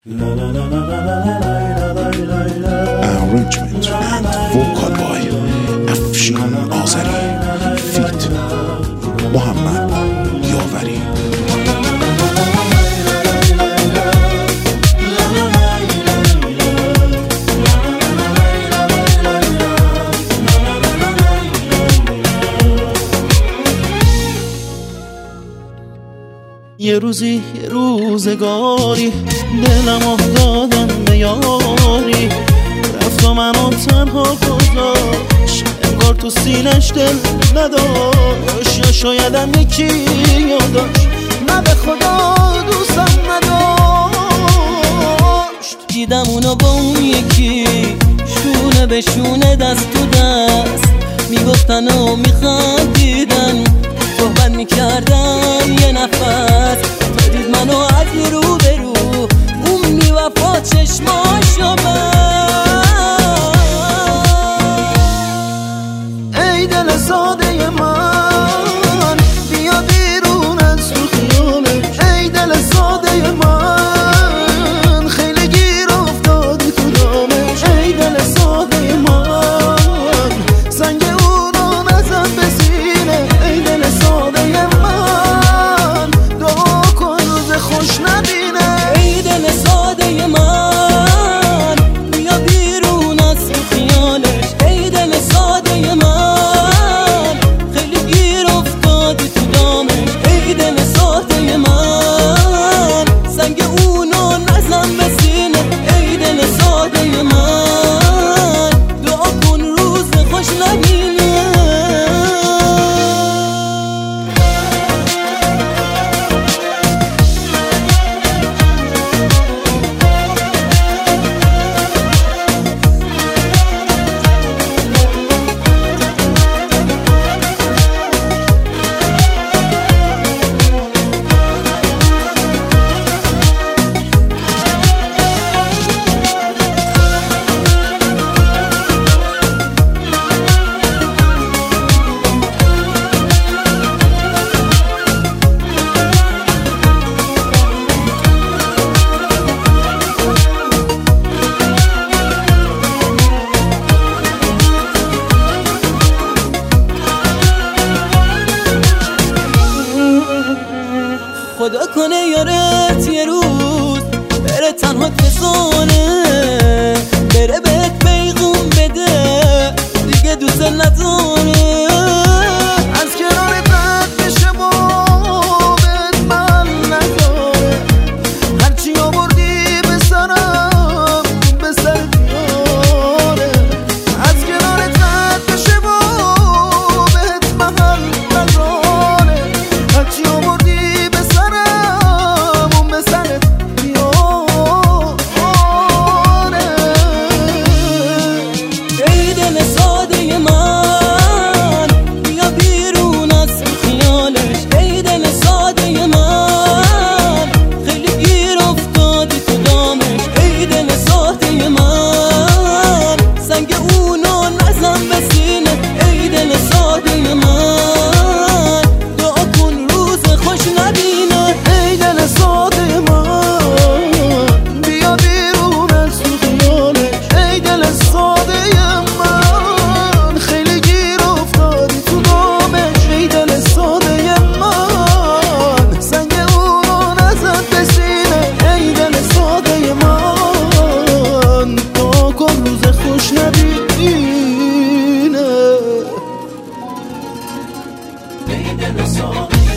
Arrangement and vocal by افشین آذری فیت محمد یاوری. یه روزی یه روزگاری دلم دادم به یاری، رفت و منو تنها گذاشت، انگار تو سینش دل نداشت، یا شایدم یکی یادش نه به خدا دوستم نداشت. دیدم اونو با اون یکی شونه به شونه دست تو دست میگفتن و میخندیدن، صحبت میکردن یه نفس، تا دید منو از رو به رو اون میوفا چشماشو ای دل ساده من بیا بیرون از تو خیالش، ای دل ساده من خیلی گیر افتادی تو دامش، ای دل ساده من سنگ اونو نزن به سینه، ای دل ساده من دعا کن روز خوش نبینه، ای دل ساده من بیا بیرون از تو خیالش، ای دل ساده من خیلی گیر افتادی تو دامش، ای دل ساده من سنگ اونو نزن به سینه، ای دل ساده من دعا کن روز خوش نبینه. خدا کنه یارت یه روز بره تنها فسانه، بره بهت پیغون بده دیگه دوست نداره، از کنارت رد بشه بابت من نذاره، هرچی آوردی به سرم به سر بیاره، از کنارت رد بشه بابت من نذاره، هرچی آوردی خوش نبینه.